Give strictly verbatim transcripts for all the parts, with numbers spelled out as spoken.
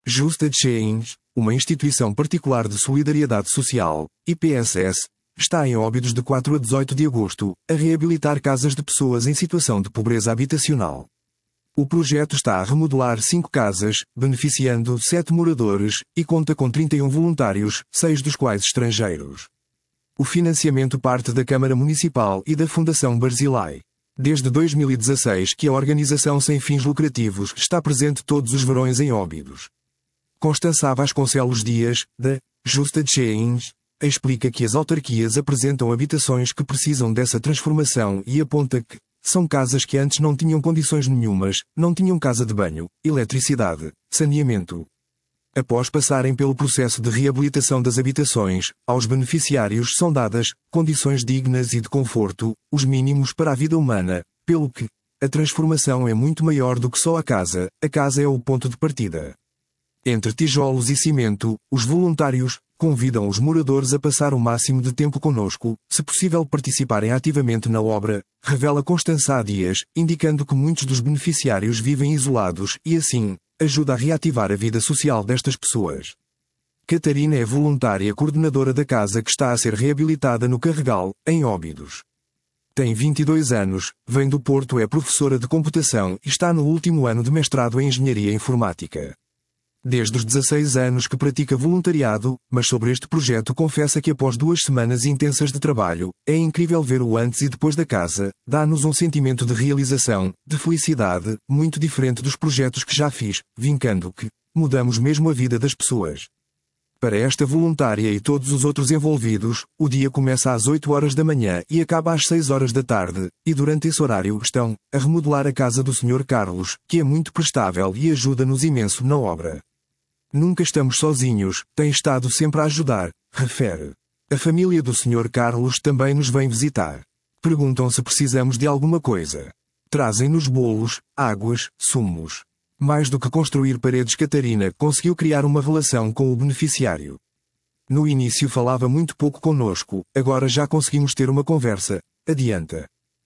Justa Change, uma instituição particular de solidariedade social, I P S S, está em Óbidos de quatro a dezoito de agosto, a reabilitar casas de pessoas em situação de pobreza habitacional. O projeto está a remodelar cinco casas, beneficiando sete moradores, e conta com trinta e um voluntários, seis dos quais estrangeiros. O financiamento parte da Câmara Municipal e da Fundação Barzilai. Desde dois mil e dezasseis que a organização sem fins lucrativos está presente todos os verões em Óbidos. Constança Vasconcelos Dias, da Justa Change, explica que as autarquias apresentam habitações que precisam dessa transformação e aponta que são casas que antes não tinham condições nenhumas, não tinham casa de banho, eletricidade, saneamento. Após passarem pelo processo de reabilitação das habitações, aos beneficiários são dadas condições dignas e de conforto, os mínimos para a vida humana, pelo que a transformação é muito maior do que só a casa, a casa é o ponto de partida. Entre tijolos e cimento, os voluntários convidam os moradores a passar o máximo de tempo conosco, se possível participarem ativamente na obra, revela Constança Dias, indicando que muitos dos beneficiários vivem isolados e, assim, ajuda a reativar a vida social destas pessoas. Catarina é voluntária coordenadora da casa que está a ser reabilitada no Carregal, em Óbidos. Tem vinte e dois anos, vem do Porto, é professora de computação e está no último ano de mestrado em Engenharia Informática. Desde os dezasseis anos que pratica voluntariado, mas sobre este projeto confessa que após duas semanas intensas de trabalho, é incrível ver o antes e depois da casa, dá-nos um sentimento de realização, de felicidade, muito diferente dos projetos que já fiz, vincando que mudamos mesmo a vida das pessoas. Para esta voluntária e todos os outros envolvidos, o dia começa às oito horas da manhã e acaba às seis horas da tarde, e durante esse horário estão a remodelar a casa do senhor Carlos, que é muito prestável e ajuda-nos imenso na obra. Nunca estamos sozinhos, tem estado sempre a ajudar, refere. A família do senhor Carlos também nos vem visitar. Perguntam se precisamos de alguma coisa. Trazem-nos bolos, águas, sumos. Mais do que construir paredes, Catarina conseguiu criar uma relação com o beneficiário. No início falava muito pouco conosco, agora já conseguimos ter uma conversa, adianta.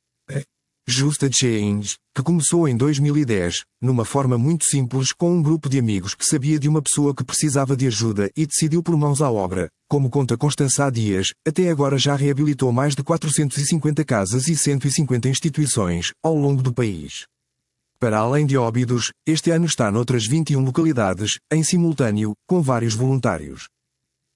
Justa Change, que começou em dois mil e dez, numa forma muito simples com um grupo de amigos que sabia de uma pessoa que precisava de ajuda e decidiu por mãos à obra, como conta Constança Dias, até agora já reabilitou mais de quatrocentas e cinquenta casas e cento e cinquenta instituições, ao longo do país. Para além de Óbidos, este ano está noutras vinte e uma localidades, em simultâneo, com vários voluntários.